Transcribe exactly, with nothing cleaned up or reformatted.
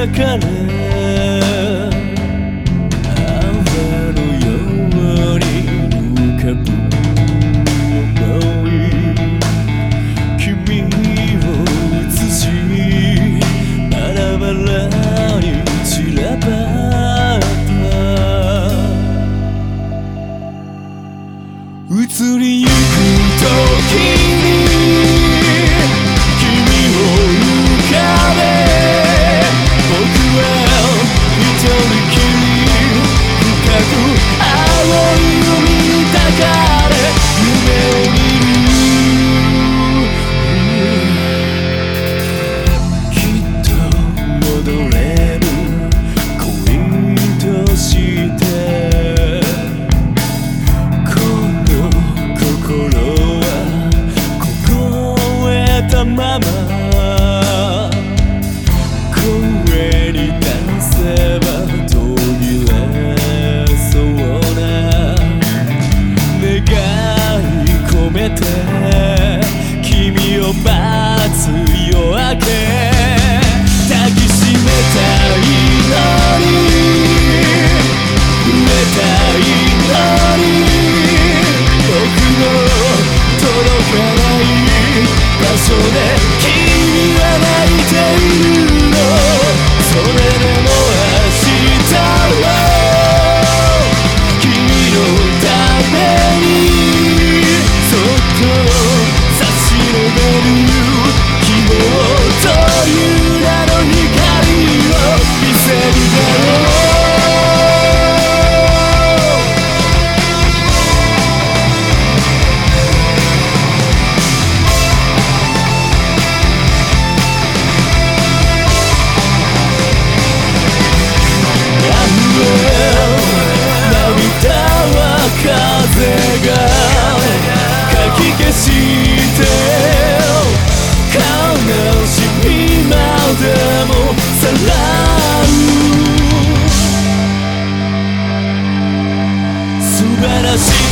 から泡のように浮かぶ想い君を映しバラバラに散らばった移りゆく時に君を浮かべ僕は一人きり深く青い海に抱かれ夢を見るきっと戻れる恋としてこの心は凍えたまま声に出せば途切れそうな願い込めて君を待つ夜明け抱きしめたいのに触れたいのに僕の届かない場所で君は泣いているのそれでも明日は君のためにそっと差し伸べる希望という名の光を見せるだろう風がかき消して悲しみまでもさらう素晴らしい